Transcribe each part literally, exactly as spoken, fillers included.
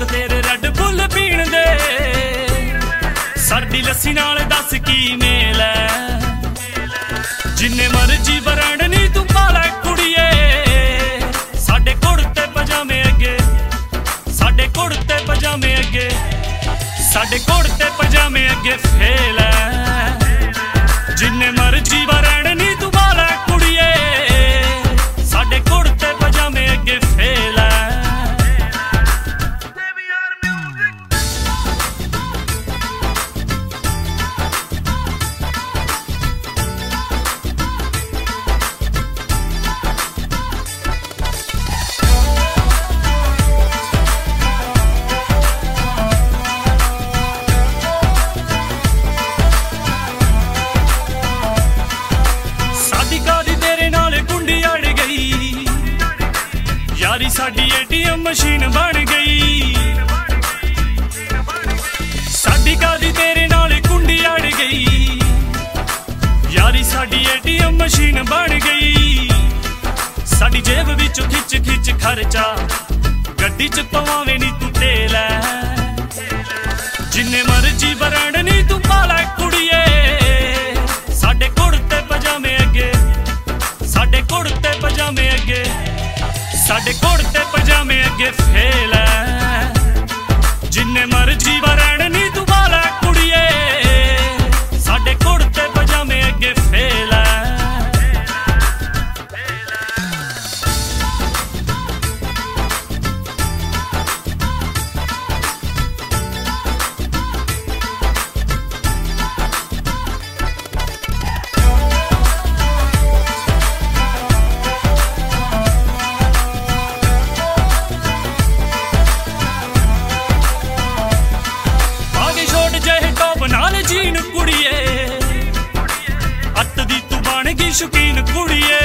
शौक तेरे red bull पीण दे, साडी लस्सी नाल दस की मेल है। जिन्ने मर्जी ब्रांड नी तू पालै कुड़िए, साडे कुड़ते पजामे अगे, साडे कुड़ते पजामे अगे, साडे कुड़ते पजामे अगे फेल है। जिन्ने मर्जी ब्रांड नी तू पालै कुड़िए, साडे कुड़ते पजामे अगे फेल है। यारी साडी एटीएम मशीन बन गई, साडी कादी तेरे नाल कुंडी अड़ गई। यारी साडी एटीएम मशीन बन गई, साडी जेब विचों खिच खिच खर्चा, गड्डी च पवावे नी तू तेल है। जिन्ने मर्जी ब्रांड नी तू पालै कुड़िए, साडे कुड़ते पजामे अगे, साडे कुड़ते पजामे अगे, साडे कुड़ते पजामे अगे फेल है। जिन्ने मर्जी ब्रांड नी तू पालै कुड़िए, साडे कुड़ते पजामे अगे फेल है। जीन कुड़िए, अत दी तू बन गई शौकीन कुड़िए।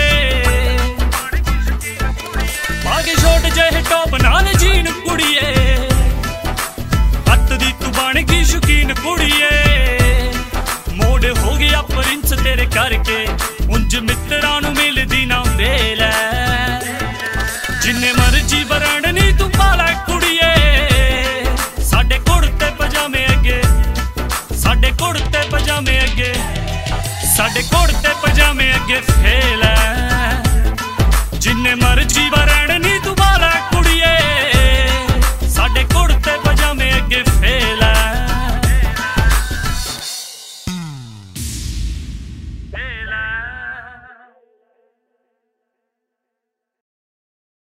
आगे छोट जहे टॉप नाल जीन कुड़िए, अत दी तू बन गई शौकीन कुड़िए। मोड़ हो गया प्रिंस तेरे करके, उंज मित्रां नूं मिलदी ना वेल है। जिन्ने मर्जी ब्रांड नी तू पालै कुड़िए, साडे कुड़ते पजामे अगे, साडे कुड़ते पजामे अगे, साडे कुड़ते पजामे अगे फेल है। जिन्ने मर्जी ब्रांड